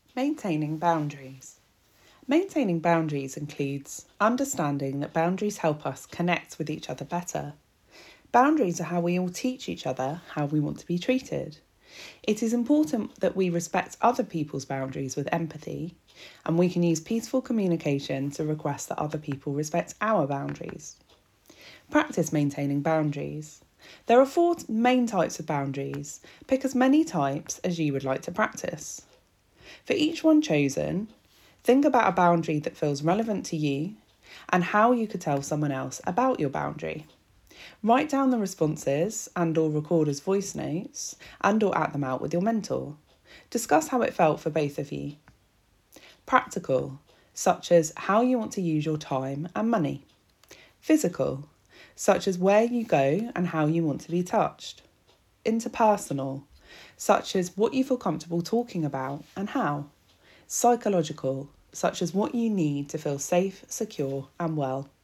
Maintaining boundaries. Maintaining boundaries includes understanding that boundaries help us connect with each other better. Boundaries are how we all teach each other how we want to be treated. It is important that we respect other people's boundaries with empathy, and we can use peaceful communication to request that other people respect our boundaries. Practice maintaining boundaries. There are 4 main types of boundaries. Pick as many types as you would like to practice. For each one chosen, think about a boundary that feels relevant to you and how you could tell someone else about your boundary. Write down the responses and/or record as voice notes and/or act them out with your mentor. Discuss how it felt for both of you. Practical, such as how you want to use your time and money. Physical, such as where you go and how you want to be touched. Interpersonal, such as what you feel comfortable talking about and how. Psychological, such as what you need to feel safe, secure and well.